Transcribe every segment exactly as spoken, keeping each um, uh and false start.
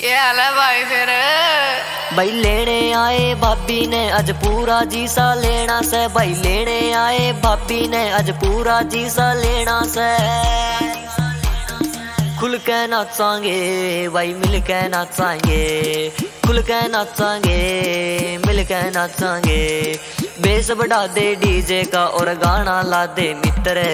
क्या हाल है भाई फिर? भाई लेने आए भाभी ने आज पूरा जीसा लेना से। भाई लेने आए भाभी ने आज पूरा जीसा लेना से। खुल के नाचांगे भाई मिल के नाचांगे, खुल के नाचांगे मिल के नाचांगे। बेस बढ़ा दे डीजे का और गाना ला दे मित्र।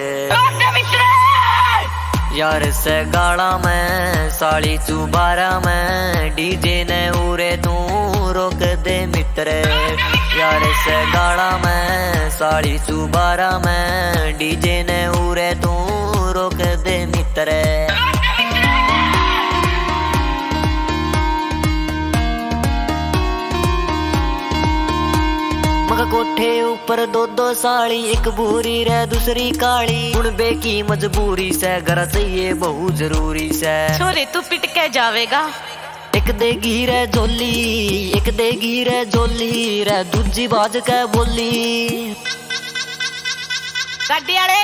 यार से गाड़ा में साड़ी चुबारा में डीजे ने उरे तू रोक दे मित्र। यार से गाड़ा में साड़ी चुबारा में डीजे ने उरे तू रोक दे मित्र। कोठे ऊपर दो दो साड़ी, एक भूरी रे दूसरी काली। उनबे की मजबूरी से घर चाहिए बहुत जरूरी से। छोरे तू पिट के जावेगा। एक देगी रे झोली, एक देगी रे झोली रे दूजी बाज के बोली। गाड़ी आले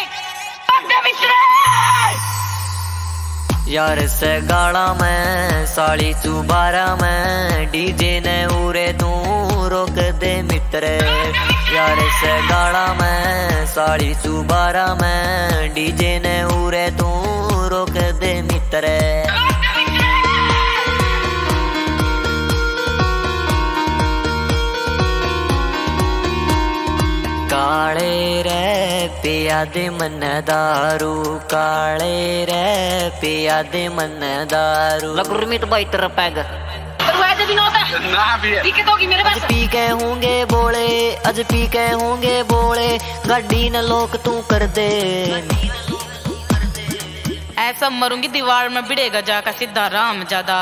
यार से गाड़ा में साड़ी चुबारा में डीजे ने उरे तू रोक दे मित्र। यार से गाड़ा में साड़ी चुबारा में डीजे ने उरे तू रोक दे मित्र। काले रे पिया दे मन दारू, काले रे पिया दे मन दारू। लगुरमित भाई तेरा पैग आज पी के होंगे बोले, आज पी के होंगे बोले। गाड़ी न लोक तू कर दे। ऐसा मरूंगी दीवार में भिड़ेगा जाकर सीधा राम ज्यादा।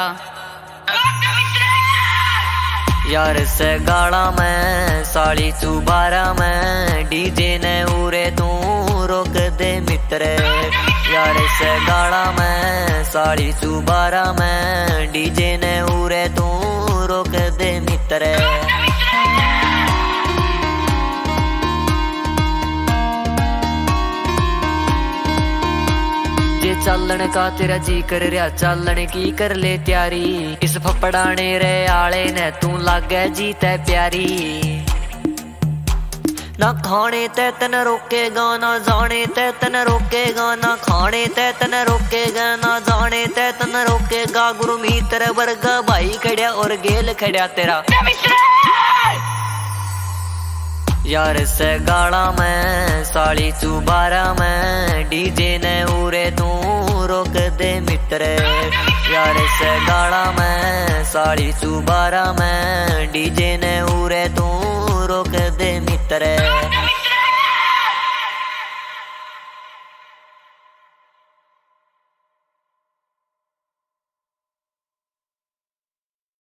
यार से गाड़ा में साड़ी चुबारा में डीजे ने उरे तू रोक दे मित्र। यार से गाड़ा में साड़ी चुबारा में डीजे ने उरे तू रोक दे मित्र। चालन का तेरा जी कर रहा चालन की कर ले त्यारी। इस फपड़ाने रे आले ने तू लागे जीते प्यारी। ना खाने ते तन रोकेगा ना जाने ते तन रोकेगा। ना खाने ते तन रोकेगा ना जाने ते तन रोकेगा। गुरु मित्र वर्ग भाई खड़िया और गेल खड़िया तेरा। यार से गाड़ा में साड़ी चुबारा में डीजे ने उरे तू रोक दे मित्र। यार से गाड़ा में साड़ी चुबारा में डीजे ने उरे तू रोक दे मित्र।